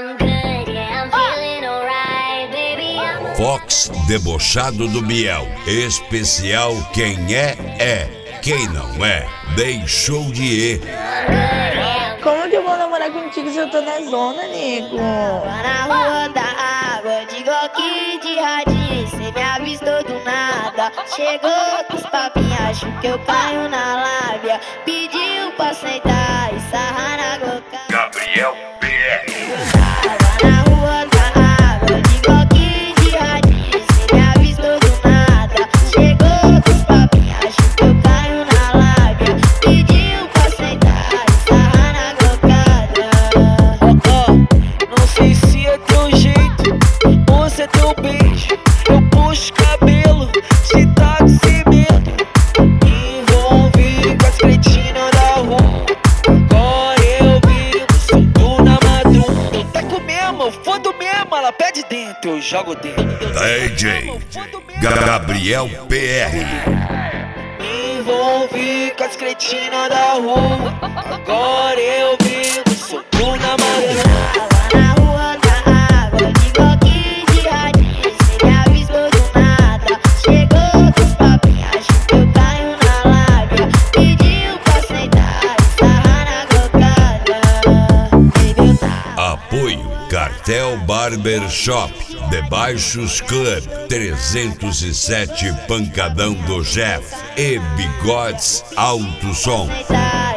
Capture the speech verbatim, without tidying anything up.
Fox debochado do Biel. Especial Quem É, É. Quem não é, deixou de ir. Como que eu vou namorar contigo se eu tô na zona, nego? Na rua da água, de Glock de radinho, cê me avistou do nada. Chegou com os papinhos, acho que eu caio na lábia. Pediu pra sentar e sarrar na Glock. Gabriel P R. Tava na rua da água, de Glock de radinho, cê me avistou do nada. Chegou com os papinhos, acho que eu caio na lábia. Pediu pra sentar e sarrar na glocada. Oh, oh, não sei se é teu jeito ou se é teu beijo. Eu puxo cabelo, se tá com sem medo. Me envolvi com as cretinas da rua. Agora eu vivo solto na madruga. Eu taco mesmo, eu fodo mesmo, ela pede dentro, eu jogo dentro. D J Gabriel P R. Me envolvi com as cretinas da rua. Agora eu vivo solto na madruga. Tava na rua da água, de Glock de radinho, cê me avistou do nada. Chegou com os papinhos, acho que eu caio na lábia. Pediu pra sentar e sarrar na glocada. Baby, eu tava. Apoio Cartel Barber Shop, Debaixos Club, trezentos e sete Pancadão do Jeff e Bigodes Alto Som. Sentar